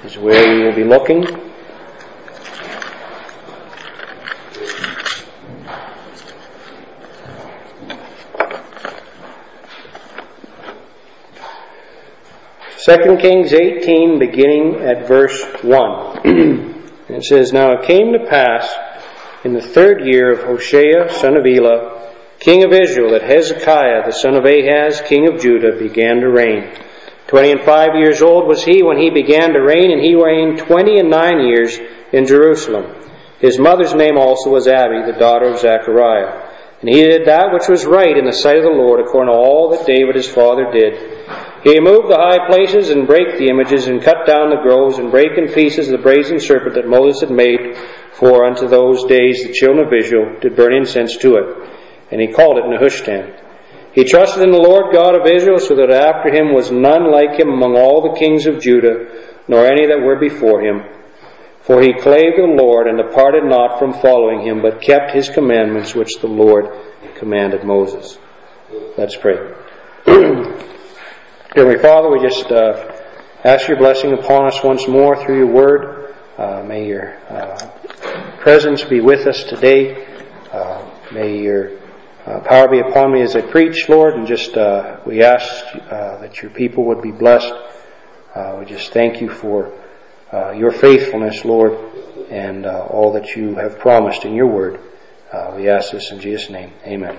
is where we will be looking. Second Kings 18, beginning at verse 1. It says, Now it came to pass in the 3rd year of Hoshea, son of Elah, king of Israel, that Hezekiah, the son of Ahaz, king of Judah, began to reign. 25 years old was he when he began to reign, and he reigned 29 years in Jerusalem. His mother's name also was Abi, the daughter of Zechariah. And he did that which was right in the sight of the Lord, according to all that David his father did. He removed the high places and brake the images and cut down the groves and brake in pieces the brazen serpent that Moses had made, for unto those days the children of Israel did burn incense to it. And he called it Nehushtan. He trusted in the Lord God of Israel, so that after him was none like him among all the kings of Judah, nor any that were before him. For he clave to the Lord, and departed not from following him, but kept his commandments which the Lord commanded Moses. Let's pray. Heavenly Father, we just ask your blessing upon us once more through your word. May your presence be with us today. May your power be upon me as I preach, Lord, and just we ask that your people would be blessed. We just thank you for your faithfulness, Lord, and all that you have promised in your word. We ask this in Jesus' name. Amen.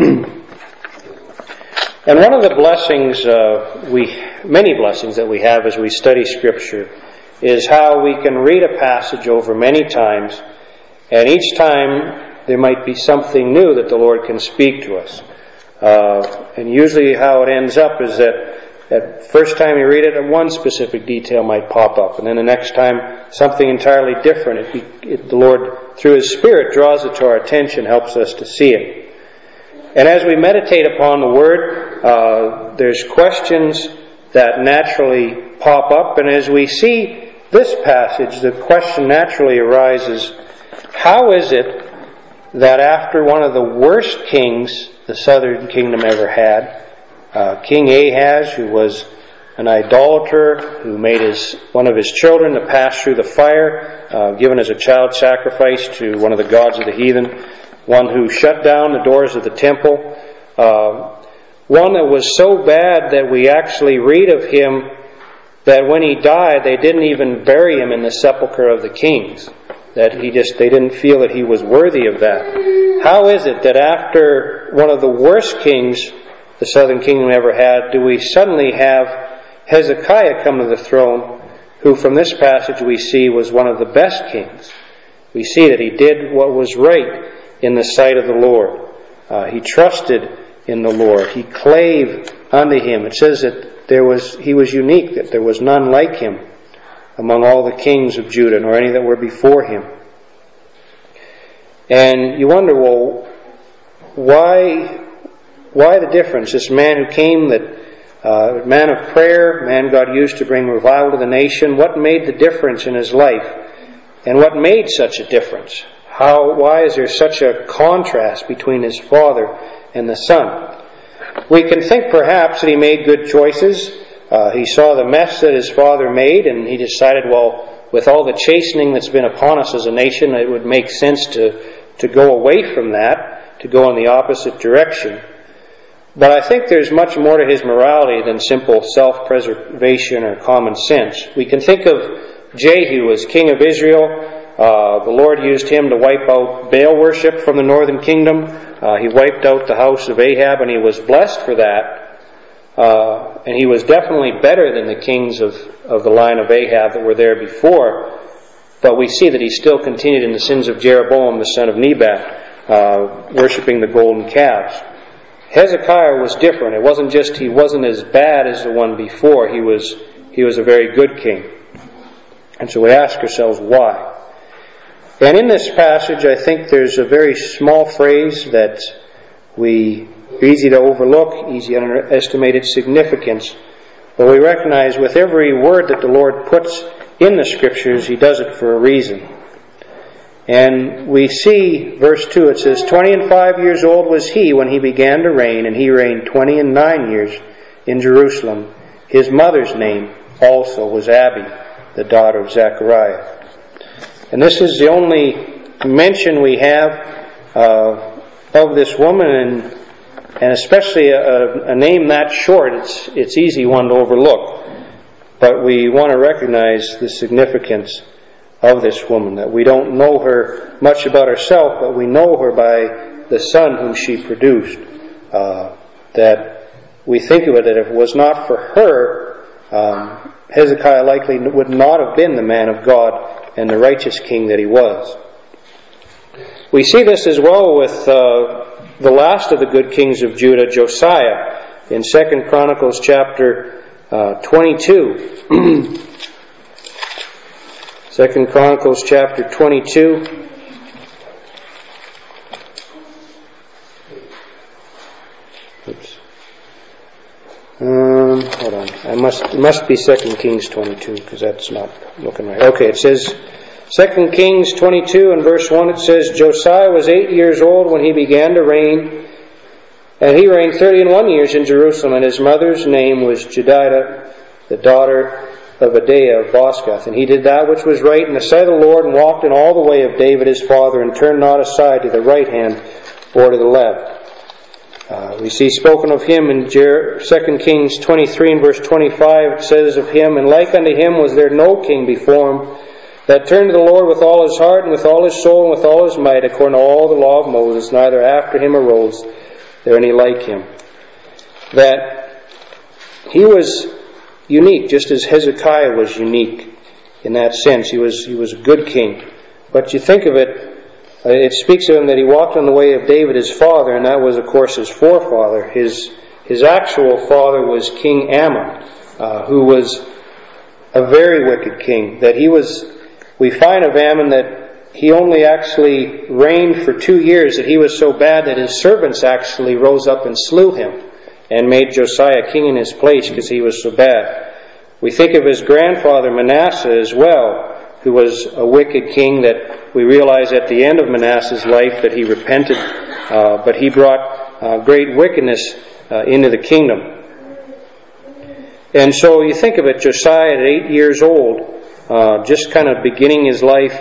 And one of the blessings, many blessings that we have as we study Scripture, is how we can read a passage over many times, and each time there might be something new that the Lord can speak to us. And usually how it ends up is that first time you read it, one specific detail might pop up, and then the next time something entirely different. The Lord, through His Spirit, draws it to our attention, helps us to see it. And as we meditate upon the Word, there's questions that naturally pop up, and as we see this passage, the question naturally arises, how is it that after one of the worst kings the southern kingdom ever had, King Ahaz, who was an idolater, who made one of his children to pass through the fire, given as a child sacrifice to one of the gods of the heathen, one who shut down the doors of the temple, one that was so bad that we actually read of him that when he died they didn't even bury him in the sepulchre of the kings, that they didn't feel that he was worthy of that. How is it that after one of the worst kings the southern kingdom ever had, do we suddenly have Hezekiah come to the throne, who from this passage we see was one of the best kings? We see that he did what was right in the sight of the Lord. He trusted in the Lord. He clave unto him. It says that he was unique, that there was none like him among all the kings of Judah, nor any that were before him. And you wonder, well, why the difference? This man who came, man of prayer, man God used to bring revival to the nation, what made the difference in his life? And what made such a difference? Why is there such a contrast between his father and the son? We can think perhaps that he made good choices. He saw the mess that his father made, and he decided, well, with all the chastening that's been upon us as a nation, it would make sense to go away from that, to go in the opposite direction. But I think there's much more to his morality than simple self-preservation or common sense. We can think of Jehu as king of Israel. The Lord used him to wipe out Baal worship from the northern kingdom. He wiped out the house of Ahab, and he was blessed for that. And he was definitely better than the kings of the line of Ahab that were there before. But we see that he still continued in the sins of Jeroboam, the son of Nebat, worshipping the golden calves. Hezekiah was different. It wasn't just he wasn't as bad as the one before. He was a very good king. And so we ask ourselves, why? And in this passage, I think there's a very small phrase that easy to overlook, easy to underestimate its significance. But we recognize with every word that the Lord puts in the Scriptures, He does it for a reason. And we see, verse 2, it says, 25 years old was he when he began to reign, and he reigned 29 years in Jerusalem. His mother's name also was Abi, the daughter of Zechariah. And this is the only mention we have of this woman, and especially a name that short, it's easy one to overlook. But we want to recognize the significance of this woman, that we don't know her much about herself, but we know her by the son whom she produced. That we think of it that if it was not for her, Hezekiah likely would not have been the man of God and the righteous king that he was. We see this as well with the last of the good kings of Judah, Josiah, in 2 Chronicles chapter 22. 2 Chronicles chapter 22. Hold on. It must be 2 Kings 22, because that's not looking right. Okay, it says 2 Kings 22 and verse 1, it says, Josiah was 8 years old when he began to reign, and he reigned 31 years in Jerusalem, and his mother's name was Jedidah, the daughter of Adaiah of Boscath. And he did that which was right in the sight of the Lord, and walked in all the way of David his father, and turned not aside to the right hand or to the left. We see spoken of him in 2 Kings 23 and verse 25. It says of him, and like unto him was there no king before him, that turned to the Lord with all his heart, and with all his soul, and with all his might, according to all the law of Moses. Neither after him arose there any like him. That he was unique, just as Hezekiah was unique in that sense. He was a good king. But you think of it, it speaks of him that he walked on the way of David his father, and that was of course his forefather. His actual father was King Ammon, who was a very wicked king. We find of Ammon that he only actually reigned for 2 years, that he was so bad that his servants actually rose up and slew him and made Josiah king in his place because he was so bad. We think of his grandfather Manasseh as well, who was a wicked king, that we realize at the end of Manasseh's life that he repented, but he brought great wickedness into the kingdom. And so you think of it, Josiah at 8 years old, just kind of beginning his life,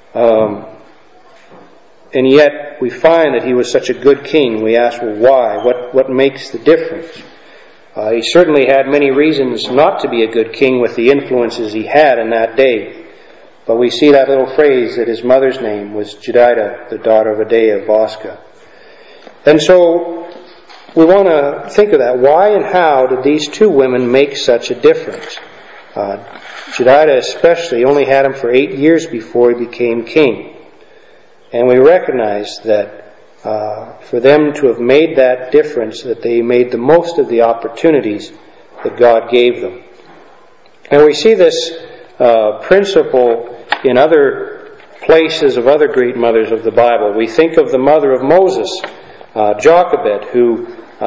and yet we find that he was such a good king. We ask, well, why? What makes the difference? He certainly had many reasons not to be a good king with the influences he had in that day. But we see that little phrase that his mother's name was Jedidah, the daughter of Adaiah of Boscath. And so we want to think of that. Why and how did these two women make such a difference? Jedidah especially only had him for 8 years before he became king. And we recognize that for them to have made that difference, that they made the most of the opportunities that God gave them. And we see this principle in other places of other great mothers of the Bible. We think of the mother of Moses, Jochebed, who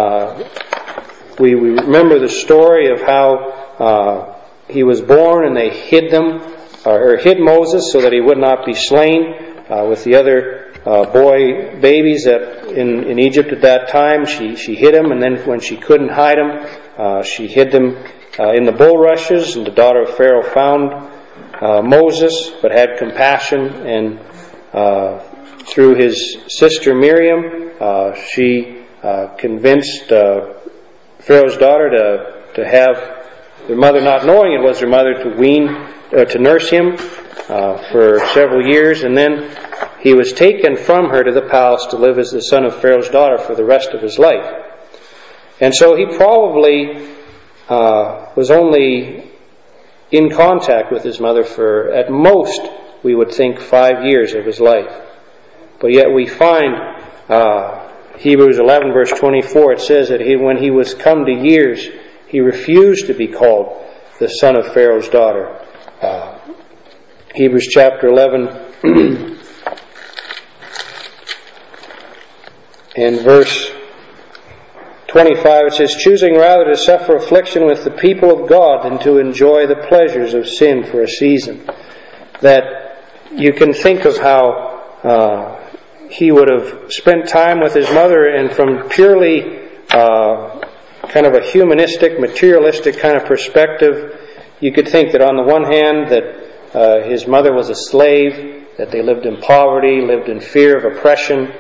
we remember the story of how he was born and they hid Moses so that he would not be slain with the other boy babies in Egypt at that time. She hid him, and then when she couldn't hide him, she hid them in the bulrushes, and the daughter of Pharaoh found Moses, but had compassion, and through his sister Miriam, she convinced Pharaoh's daughter to have their mother, not knowing it was her mother, to nurse him for several years, and then he was taken from her to the palace to live as the son of Pharaoh's daughter for the rest of his life. And so he probably was only in contact with his mother for, at most, we would think 5 years of his life. But yet we find Hebrews 11 verse 24, it says that when he was come to years, he refused to be called the son of Pharaoh's daughter. Hebrews chapter 11 and verse 25, it says, choosing rather to suffer affliction with the people of God than to enjoy the pleasures of sin for a season. That you can think of how he would have spent time with his mother, and from purely kind of a humanistic, materialistic kind of perspective, you could think that on the one hand that his mother was a slave, that they lived in poverty, lived in fear of oppression,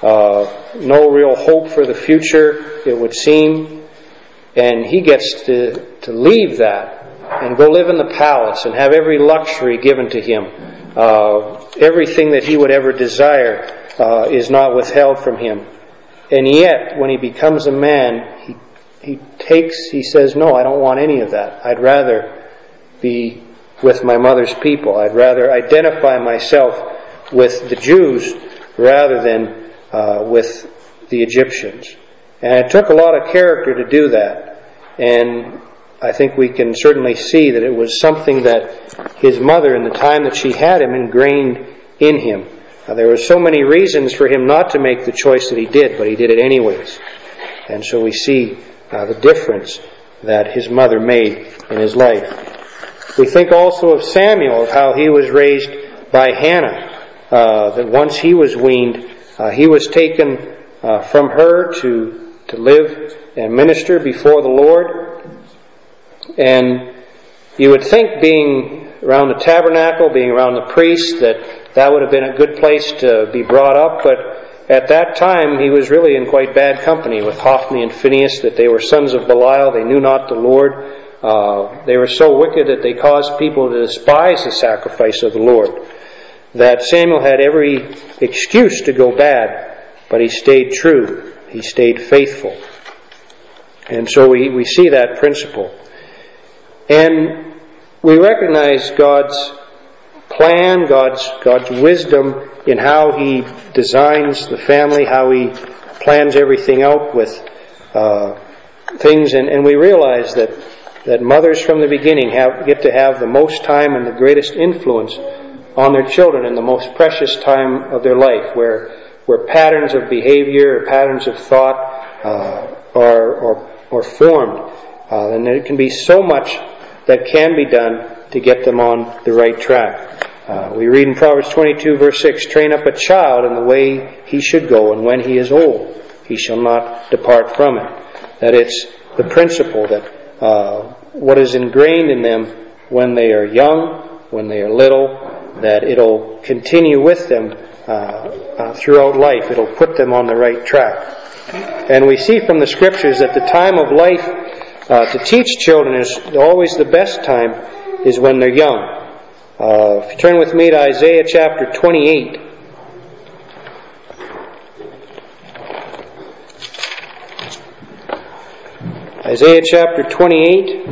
no real hope for the future, it would seem. And he gets to leave that and go live in the palace and have every luxury given to him. Everything that he would ever desire is not withheld from him. And yet, when he becomes a man, he says, no, I don't want any of that. I'd rather be with my mother's people. I'd rather identify myself with the Jews rather than with the Egyptians. And it took a lot of character to do that. And I think we can certainly see that it was something that his mother, in the time that she had him, ingrained in him. There were so many reasons for him not to make the choice that he did, but he did it anyways. And so we see the difference that his mother made in his life. We think also of Samuel, of how he was raised by Hannah, that once he was weaned, he was taken from her to live and minister before the Lord. And you would think, being around the tabernacle, being around the priest, that would have been a good place to be brought up, but at that time he was really in quite bad company with Hophni and Phinehas, that they were sons of Belial, they knew not the Lord. They were so wicked that they caused people to despise the sacrifice of the Lord, that Samuel had every excuse to go bad, but he stayed true, he stayed faithful. And so we see that principle. And we recognize God's plan, God's wisdom in how He designs the family, how He plans everything out with things. And we realize that mothers from the beginning get to have the most time and the greatest influence on their children in the most precious time of their life, where patterns of behavior, patterns of thought are formed. And there can be so much that can be done to get them on the right track. We read in Proverbs 22 verse 6, train up a child in the way he should go, and when he is old, he shall not depart from it. That it's the principle that what is ingrained in them when they are young, when they are little, that it'll continue with them throughout life. It'll put them on the right track. And we see from the Scriptures that the time of life to teach children is always the best time is when they're young. If you turn with me to Isaiah chapter 28. Isaiah chapter 28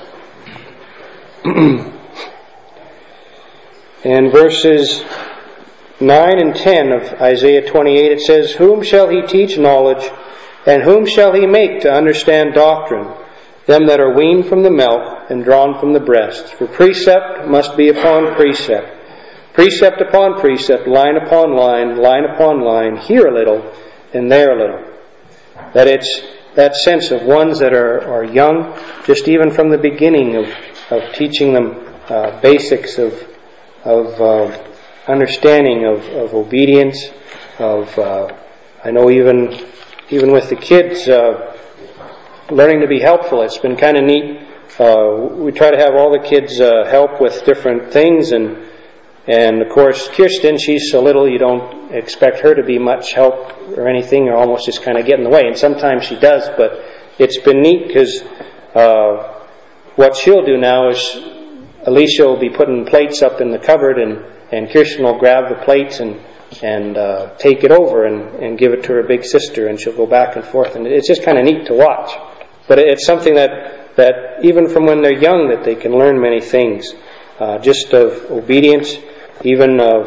and verses 9 and 10 of Isaiah 28, it says, whom shall he teach knowledge, and whom shall he make to understand doctrine? Them that are weaned from the milk and drawn from the breast. For precept must be upon precept, precept upon precept, line upon line, line upon line, here a little and there a little. That it's that sense of ones that are young, just even from the beginning of teaching them basics of understanding of obedience, I know even with the kids, learning to be helpful. It's been kind of neat. We try to have all the kids help with different things, and of course Kirsten, she's so little you don't expect her to be much help or anything, or almost just kind of get in the way, and sometimes she does, but it's been neat because what she'll do now is Alicia will be putting plates up in the cupboard, and Kirsten will grab the plates and take it over and give it to her big sister, and she'll go back and forth, and it's just kind of neat to watch. But it's something that even from when they're young, that they can learn many things, just of obedience, even of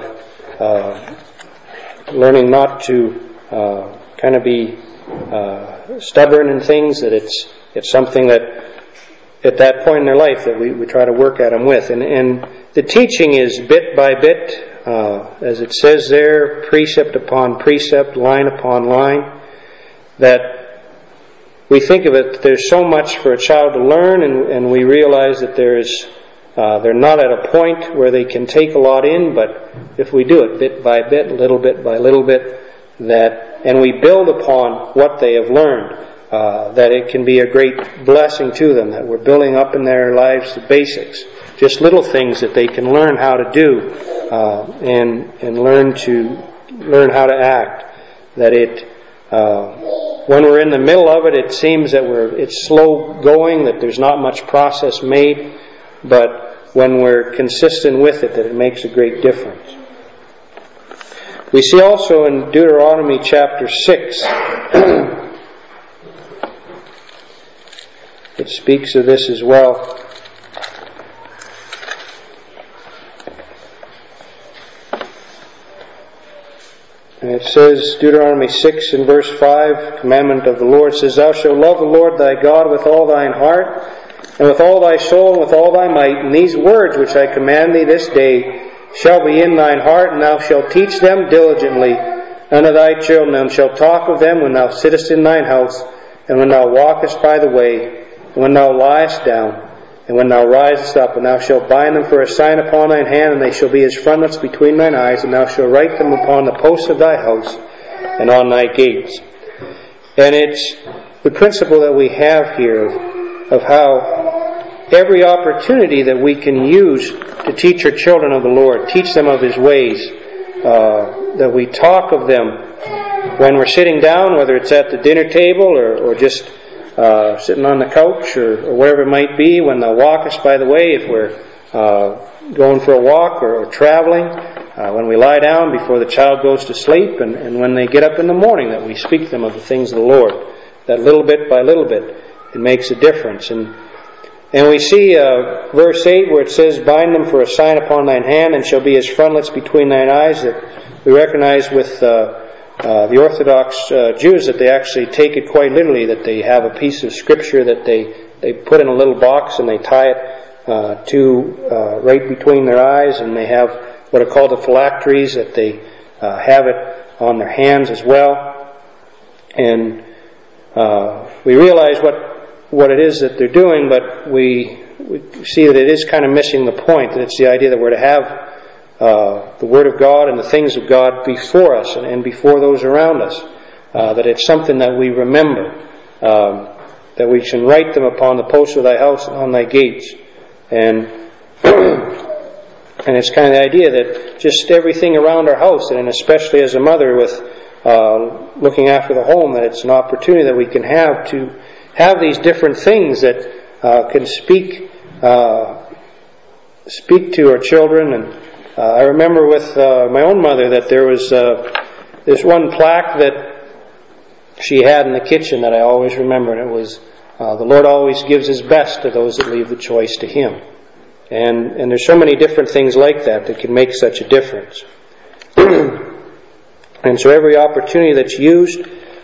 learning not to kind of be stubborn in things. That it's something that at that point in their life that we try to work at them with, and the teaching is bit by bit, as it says there, precept upon precept, line upon line. That we think of it, there's so much for a child to learn, and we realize that they're not at a point where they can take a lot in, but if we do it bit by bit, little bit by little bit, and we build upon what they have learned, that it can be a great blessing to them, that we're building up in their lives the basics, just little things that they can learn how to do and learn how to act. That when we're in the middle of it, it seems that it's slow going, that there's not much process made, but when we're consistent with it, that it makes a great difference. We see also in Deuteronomy chapter 6, it speaks of this as well. And it says, Deuteronomy 6 and verse 5, commandment of the Lord says, Thou shalt love the Lord thy God with all thine heart, and with all thy soul, and with all thy might. And these words which I command thee this day shall be in thine heart, and thou shalt teach them diligently unto thy children, and shalt talk of them when thou sittest in thine house, and when thou walkest by the way, and when thou liest down, and when thou risest up, and thou shalt bind them for a sign upon thine hand, and they shall be as frontlets between thine eyes, and thou shalt write them upon the posts of thy house and on thy gates. And it's the principle that we have here of how every opportunity that we can use to teach our children of the Lord, teach them of His ways, that we talk of them when we're sitting down, whether it's at the dinner table or just sitting on the couch or wherever it might be, when thou walkest by the way, if we're going for a walk or traveling, when we lie down before the child goes to sleep, and when they get up in the morning, that we speak to them of the things of the Lord. That little bit by little bit, it makes a difference. And we see verse 8 where it says, Bind them for a sign upon thine hand, and shall be as frontlets between thine eyes. That we recognize with the Orthodox Jews that they actually take it quite literally, that they have a piece of Scripture that they put in a little box and they tie it to right between their eyes, and they have what are called the phylacteries, that they have it on their hands as well. And we realize what it is that they're doing, but we see that it is kind of missing the point, that it's the idea that we're to have the Word of God and the things of God before us and before those around us. That it's something that we remember, that we can write them upon the posts of thy house and on thy gates. And it's kind of the idea that just everything around our house, and especially as a mother with looking after the home, that it's an opportunity that we can have to have these different things that can speak to our children. And I remember with my own mother that there was this one plaque that she had in the kitchen that I always remember, and it was, the Lord always gives His best to those that leave the choice to Him. And there's so many different things like that can make such a difference. And so every opportunity that's used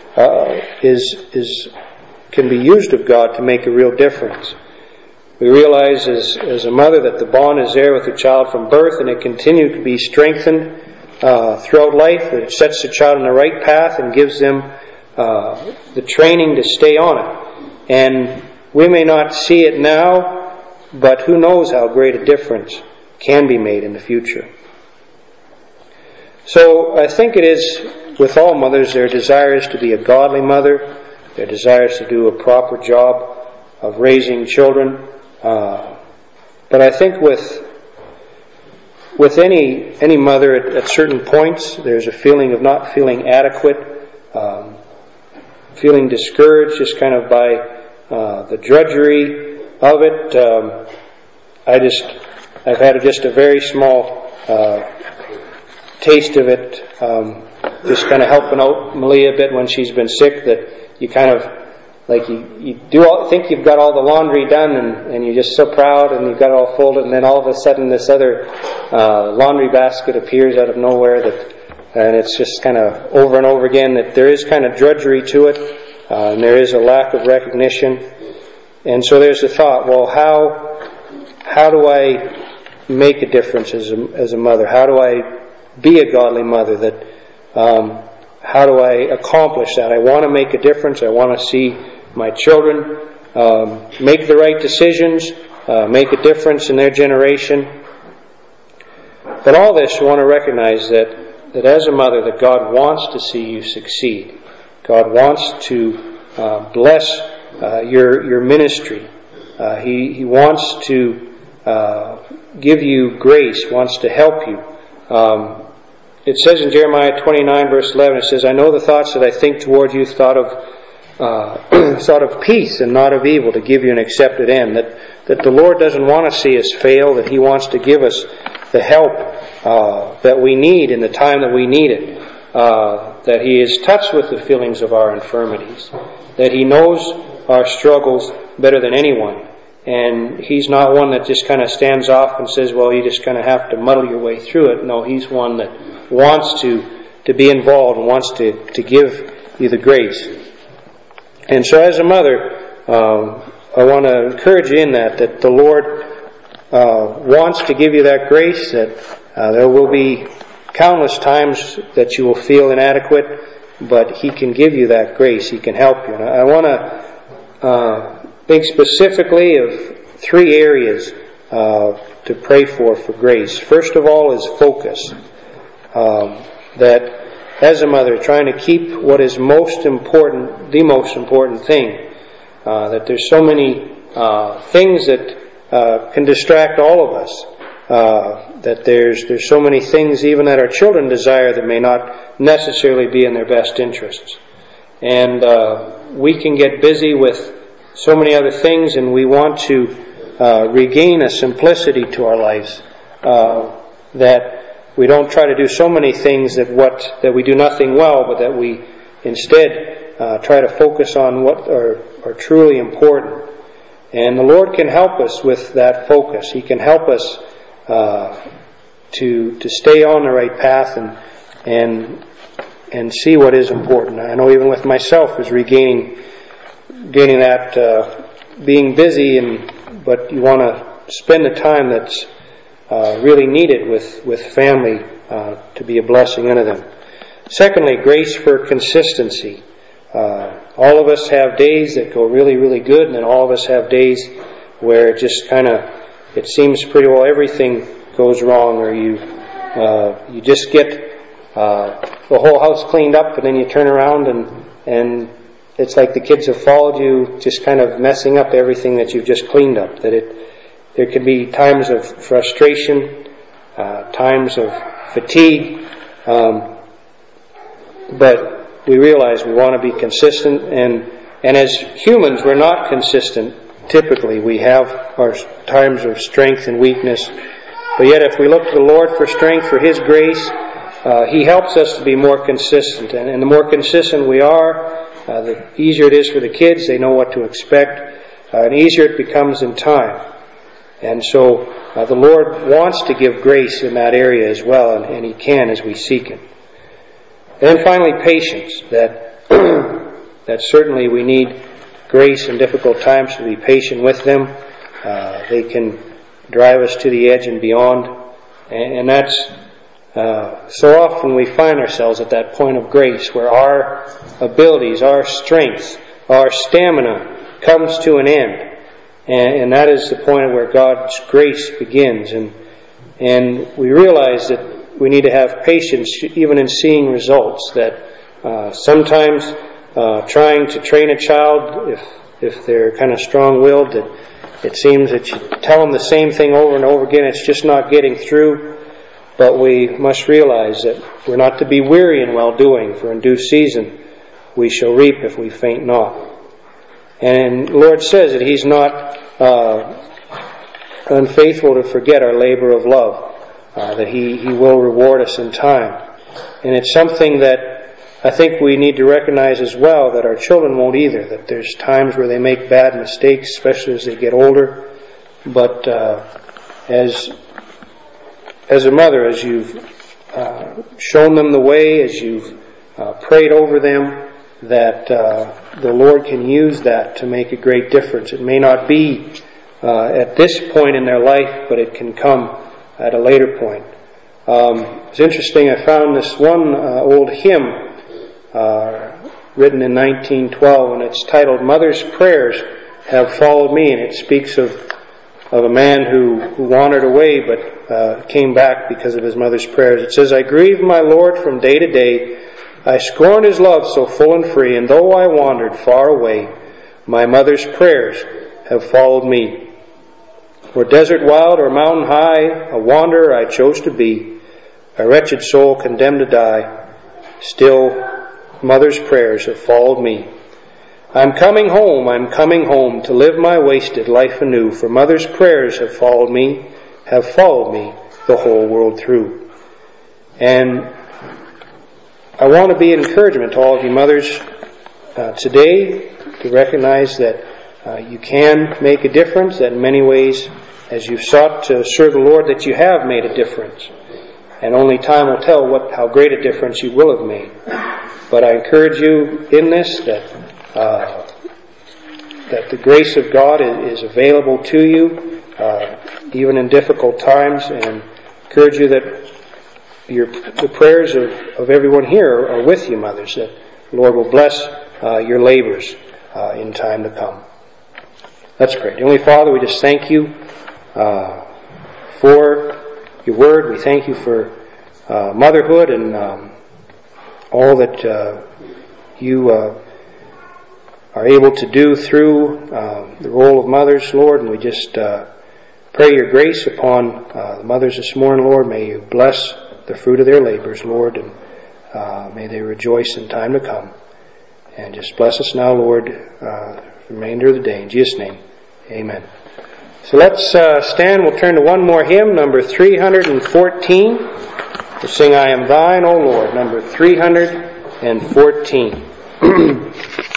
can be used of God to make a real difference. We realize as a mother that the bond is there with the child from birth, and it continues to be strengthened throughout life. That it sets the child on the right path and gives them the training to stay on it. And we may not see it now, but who knows how great a difference can be made in the future. So I think it is with all mothers, their desire is to be a godly mother. Their desire is to do a proper job of raising children. But I think with any mother at certain points, there's a feeling of not feeling adequate, feeling discouraged just kind of by the drudgery of it. I've had just a very small taste of it, just kind of helping out Malia a bit when she's been sick, that you kind of like you think you've got all the laundry done, and you're just so proud, and you've got it all folded, and then all of a sudden this other laundry basket appears out of nowhere, and it's just kind of over and over again that there is kind of drudgery to it, and there is a lack of recognition. And so there's the thought, well, how do I make a difference as a mother? How do I be a godly mother? How do I accomplish that? I want to make a difference. I want to see my children make the right decisions, make a difference in their generation. But all this, you want to recognize that as a mother, that God wants to see you succeed. God wants to bless your ministry. He wants to give you grace, wants to help you. It says in Jeremiah 29 verse 11, it says, I know the thoughts that I think toward you, thought of peace and not of evil, to give you an accepted end. That the Lord doesn't want to see us fail, that He wants to give us the help that we need in the time that we need it. That He is touched with the feelings of our infirmities. That He knows our struggles better than anyone. And He's not one that just kind of stands off and says, well, you just kind of have to muddle your way through it. No, He's one that wants to be involved and wants to give you the grace. And so as a mother, I want to encourage you in that the Lord wants to give you that grace, that there will be countless times that you will feel inadequate, but He can give you that grace. He can help you. And I want to think specifically of 3 areas to pray for grace. First of all is focus. That as a mother, trying to keep what is most important, the most important thing. That there's so many things that can distract all of us. That there's so many things even that our children desire that may not necessarily be in their best interests. And we can get busy with so many other things, and we want to regain a simplicity to our lives, that we don't try to do so many things that we do nothing well, but that we instead try to focus on what are truly important. And the Lord can help us with that focus. He can help us to stay on the right path and see what is important. I know even with myself is regaining that being busy, but you want to spend the time that's really needed with family to be a blessing unto them. Secondly, grace for consistency. All of us have days that go really, really good, and then all of us have days where it just it seems pretty well everything goes wrong, or you just get the whole house cleaned up, and then you turn around and it's like the kids have followed you, just kind of messing up everything that you've just cleaned up. There can be times of frustration, times of fatigue, but we realize we want to be consistent, and as humans we're not consistent typically. We have our times of strength and weakness, but yet if we look to the Lord for strength, for His grace, He helps us to be more consistent. And the more consistent we are, the easier it is for the kids. They know what to expect, and easier it becomes in time. And so the Lord wants to give grace in that area as well, and He can as we seek Him. And then finally, patience. That certainly we need grace in difficult times to be patient with them. They can drive us to the edge and beyond. And that's so often we find ourselves at that point of grace where our abilities, our strength, our stamina comes to an end. And that is the point where God's grace begins. And we realize that we need to have patience even in seeing results. That sometimes trying to train a child, if they're kind of strong-willed, that it seems that you tell them the same thing over and over again, it's just not getting through. But we must realize that we're not to be weary in well-doing, for in due season we shall reap if we faint not. And the Lord says that He's not unfaithful to forget our labor of love, that He will reward us in time. And it's something that I think we need to recognize as well, that our children won't either, that there's times where they make bad mistakes, especially as they get older. But as a mother, as you've shown them the way, as you've prayed over them, that the Lord can use that to make a great difference. It may not be at this point in their life, but it can come at a later point. It's interesting, I found this one old hymn written in 1912, and it's titled "Mother's Prayers Have Followed Me," and it speaks of a man who wandered away but came back because of his mother's prayers. It says, "I grieve my Lord from day to day, I scorn His love so full and free, and though I wandered far away, my mother's prayers have followed me. Were desert wild or mountain high, a wanderer I chose to be, a wretched soul condemned to die, still mother's prayers have followed me. I'm coming home to live my wasted life anew, for mother's prayers have followed me the whole world through. And I want to be an encouragement to all of you mothers today to recognize that you can make a difference, that in many ways, as you've sought to serve the Lord, that you have made a difference. And only time will tell how great a difference you will have made. But I encourage you in this that the grace of God is available to you, even in difficult times, and encourage you that the prayers of everyone here are with you, mothers, that the Lord will bless your labors in time to come. That's great. Heavenly Father, we just thank you for your word. We thank you for motherhood and all that you are able to do through the role of mothers, Lord. And we just pray your grace upon the mothers this morning, Lord. May you bless the fruit of their labors, Lord, and may they rejoice in time to come. And just bless us now, Lord, the remainder of the day. In Jesus' name, amen. So let's stand. We'll turn to one more hymn, number 314. We'll sing I Am Thine, O Lord, number 314.